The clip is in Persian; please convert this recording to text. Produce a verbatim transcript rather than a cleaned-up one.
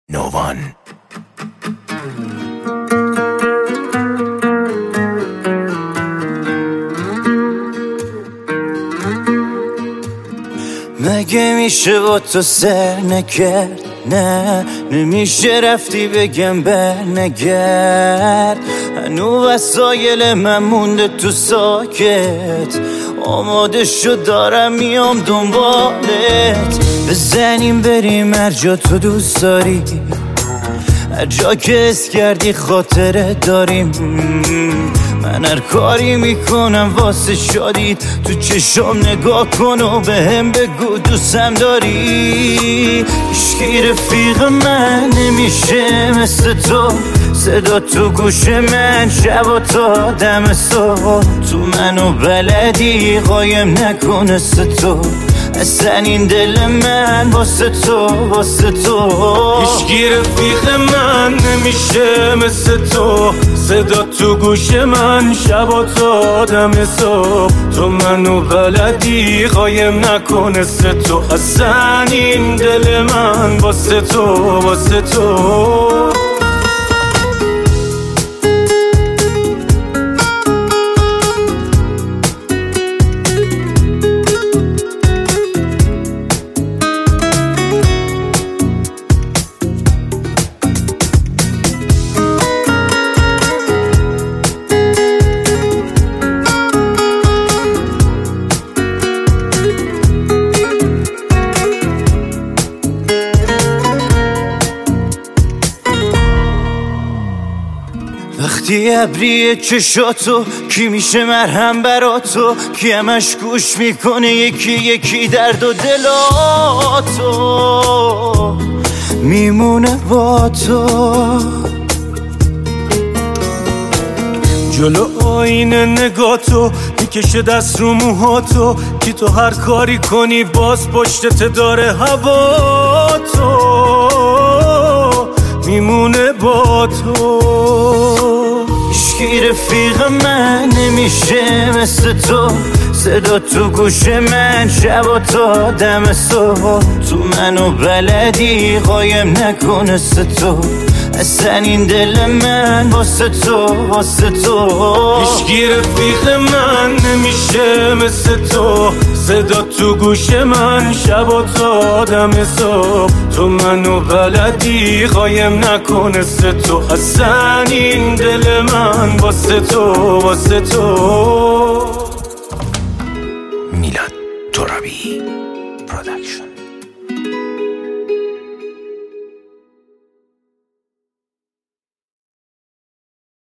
نووان. مگه میشه با تو سر نکرد؟ نه نمیشه رفتی بگم بر نگرد. هنو وسایل من مونده تو ساکت، آماده شد دارم میام دنبالت. بزنیم بریم هر جا تو دوست داری، هر جا که اس کردی خاطره داریم. من هر کاری میکنم واسه شادیت، تو چشم نگاه کن و به هم بگو دوستم داری. هیچکی رفیق من نمیشه مثل تو، صدا تو گوش من شب و تا دم صبح. تو منو بلدی قایم نکنه تو، اصلا این دل من واسه تو واسه تو. هیچکی رفیق من نمیشه مثل تو، صدا تو گوش من شب و تا دم صبح. تو منو بلدی قایم نکنه تو، اصلا این دل من واسه تو واسه تو. وقتی ابریه چشاتو کی میشه مرهم برا تو، کی همش گوش میکنه یکی یکی درد و دلاتو میمونه با تو. جلو آینه نگاتو میکشه دست رو موهاتو، کی تو هر کاری کنی باز پشتت داره هوا تو میمونه با تو. هیچکی رفیق من نمیشه مثل تو، صدا تو گوش من شب و تا دم صبح. تو منو بلدی قایم نکنه تو، اصلا این دل من واسه تو واسه تو. هیچکی رفیق من نمیشه مثل تو، صدا تو گوش من شب و تا دم صبح. تو منو بلدی قایم نکنه تو، اصلا این دل من واسه تو واسه تو.